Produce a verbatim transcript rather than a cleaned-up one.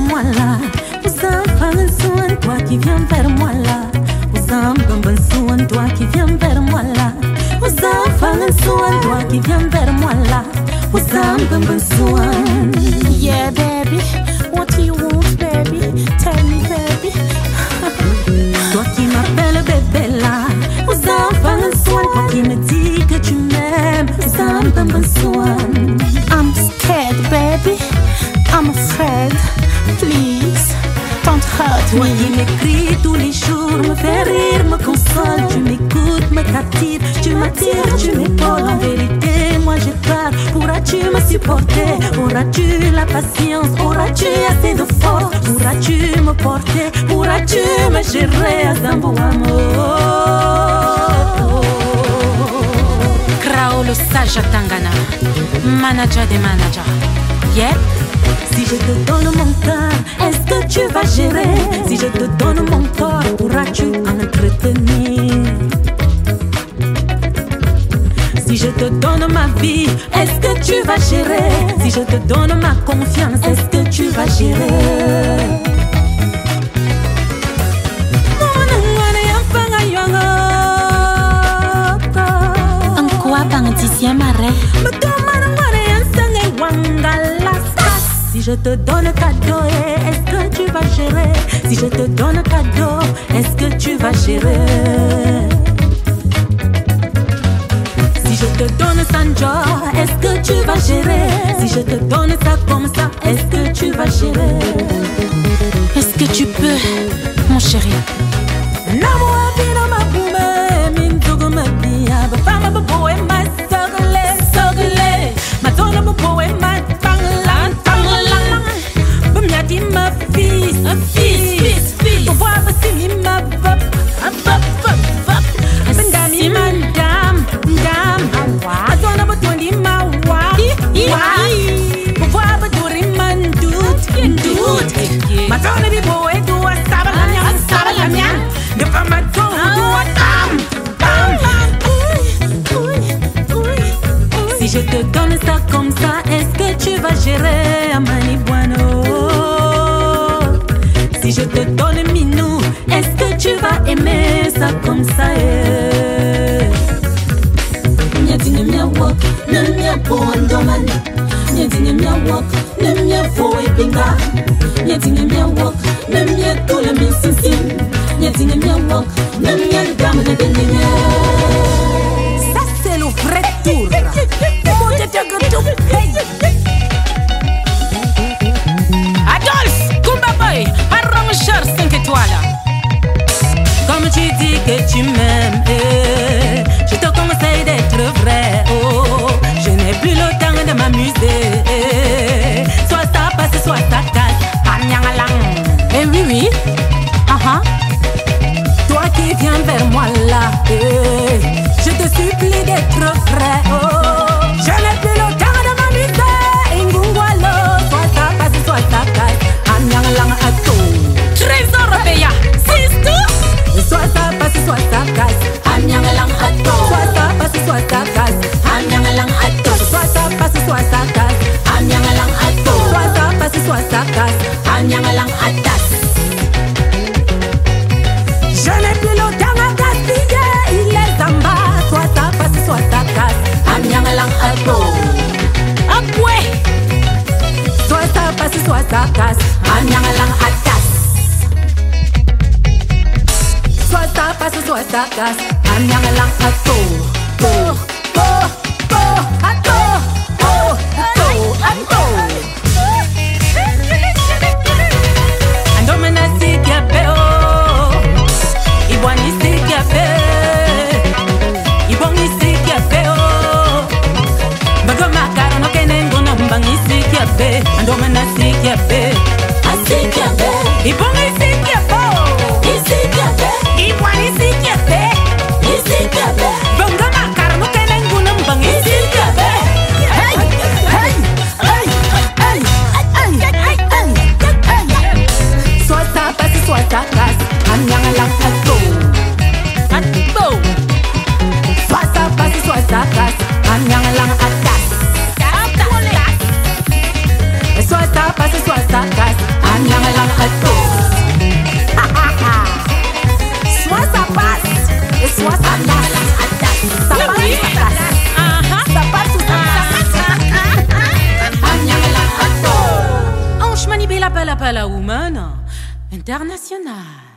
moi là. Soin, toi qui viens vers moi là. Soin, toi qui viens vers moi là. Soin, toi qui viens vers moi là. Yeah, baby, what do you want, baby? Tell me, baby. Toi qui m'appelles bébé là. Soin, toi qui me dis que tu m'aimes. I'm scared, baby. I'm afraid. Please. Don't hurt Toi qui m'écris tous les jours, me fais rire, me console. Tu m'écoutes, me captives, tu m'attires, tu m'épaules. En vérité, moi j'ai peur. Pourras-tu me supporter? Auras-tu la patience? Auras-tu assez de force? Pourras-tu me porter? Pourras-tu me gérer à Zambo amour? Krao le sage Tangana, manager des managers. Yep. Si je te donne mon cœur, est-ce que tu vas gérer? Si je te donne mon corps, pourras-tu entretenir? Si je te donne ma vie, est-ce que tu vas gérer? Si je te donne ma confiance, est-ce que tu vas gérer? En quoi bangtisien marais? Si je te donne cadeau, est-ce que tu vas gérer? Si je te donne cadeau, est-ce que tu vas gérer? Si je te donne Sanjo, est-ce que tu vas gérer? Si je te donne ça comme ça, est-ce que tu vas gérer? Est-ce que tu peux, mon chéri? Ma fils, un fils, fils, fils. Pour voir si ma vop, un vop, vop, vop. Madame, madame, madame. Attends, on va tourner ma wa, wa. Pour voir si ma doute, doute. Ma tonne est beau et doux, ça va la mienne, ça va la mienne. De pas ma tonne, bam, bam. Si je te donne ça comme ça, est-ce que tu vas gérer à Mani Bueno? Si je te donne Minou, est-ce que tu vas aimer ça comme ça? Nyadine mia walk, nem mia bondoman. Nyadine mia walk, nem mia voe pinga. Nyadine mia walk, nem mia tula misisim. Nyadine mia walk, nem mia dame de benine. Ça c'est le vrai tour. Comment tu te gâteau? Adolphe, Kumba Boy, arrangeur cinq étoiles. Comme tu dis que tu m'aimes, eh, je te conseille d'être vrai. Oh, je n'ai plus le temps de m'amuser. Eh, soit ça passe, soit ça casse. Eh oui, oui. Uh-huh. Toi qui viens vers moi là, eh, je te supplie d'être vrai. Oh, je n'ai plus le temps de m'amuser. Ingungwalo, soit ça passe, soit ça casse. Trésor européen, c'est tout. Soit ça passe, soit ça casse. Soit ça passe, soit ça casse. Soit ça passe, soit ça casse. Soit ça passe, soit ça casse. Je n'ai plus le temps à gaspiller. Il est en bas. Soit ça passe, soit ça casse. Ah ouais. Soit ça passe, soit ça casse. Soit ça passe, soit ça casse. Anyangalang ato, to, to, to, ato, to, to, ato. Andomena si kiapeo, ibwani si kiape, ibongi si kiapeo. Bagama karono kenengo na mbangi si kiape, andomena si kiape, asi kiape, ibongi si kiapo, isi kiape, ibwani si kiape, isi kiape. Bagama karono kenengo na mbangi si kiape. Hey, hey, hey, hey, hey, hey, hey, hey. Soit ça passe, soit ça casse. Anyangalang ato, ato. Soit ça passe, soit ça casse. Anyangalang atas. Soit ça passe, soit ça Capella Woman International.